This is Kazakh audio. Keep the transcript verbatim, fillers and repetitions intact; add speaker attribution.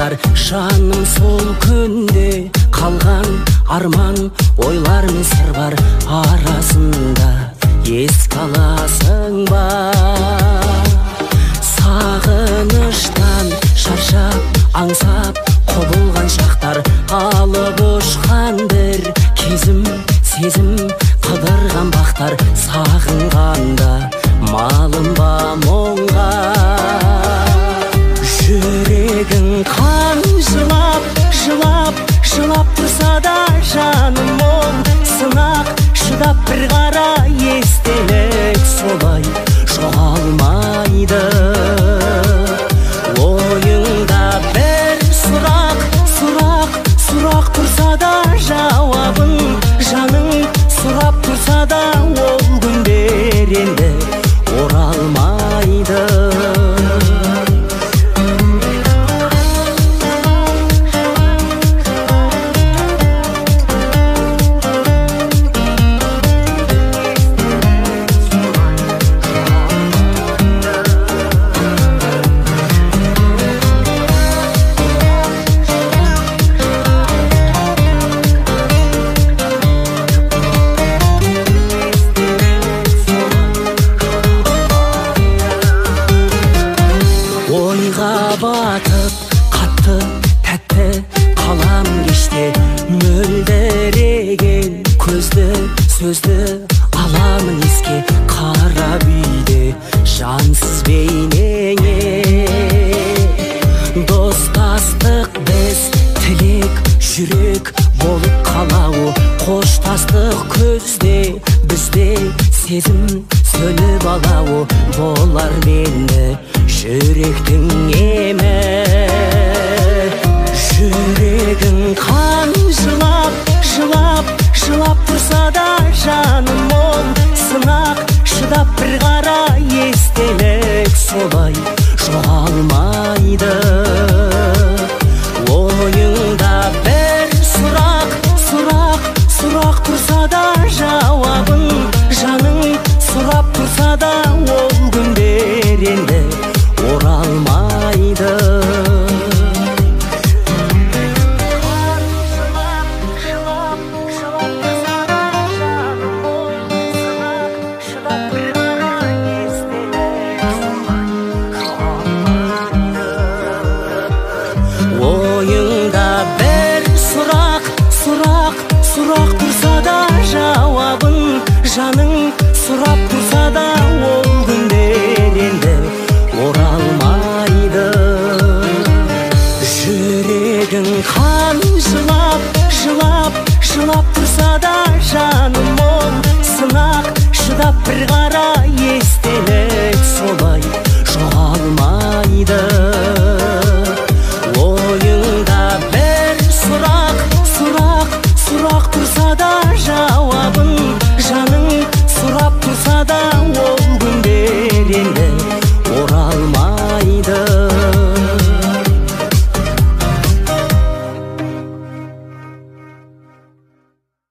Speaker 1: шақтар, жаным сол күнде қалған арман ойлар мен сыр бар арасында еске аласың ба? Сағыныштан шаршап аңсап құбылған шақтар, алып ұшқан бір кезім сезім қыдырған бақтар, сағынғанда малым ба мұңға? Жүрегің қан жылап, жылап, жылап тұрса да жаным мұң сынақ, шыдап бір қара естелік солай жоғалмайды. Ойыңда бір сұрақ, сұрақ, сұрақ тұрса да жауабын, жаның сұрап тұрса да ол күндер енді оралмайды. Батып, қатты, тәтті қалам кеште, мөлдіреген көзді, сөзді аламын еске, қара бүйде жансыз бейнеңе. Достастық біз, тілек, жүрек болып қалауы, қоштастық көзде бізде сезім сөніп алауы, болар мені жүректің емі. Жүрегің қан жылап, жылап, жылап тұрса да жаным мұң сынақ, шыдап бір қара естелік солай жоғалмайды. Ойыңда бір сұрақ, сұрақ, сұрақ тұрса да жауабын, жаның сұрап тұрса да ол күндер енді оралмайды. Ойыңда бір сұрақ, сұрақ, сұрақ тұрса да жауабын, жаның сұрап тұрса да ол күндер енді оралмайды. Жүрегің қан жылап, жылап, жылап тұрса да жаным мұң сынақ, шыдап бір қара естелік солай жоғалмайды. Ойыңда бір сұрақ, сұрақ, сұрақ тұрса да жауап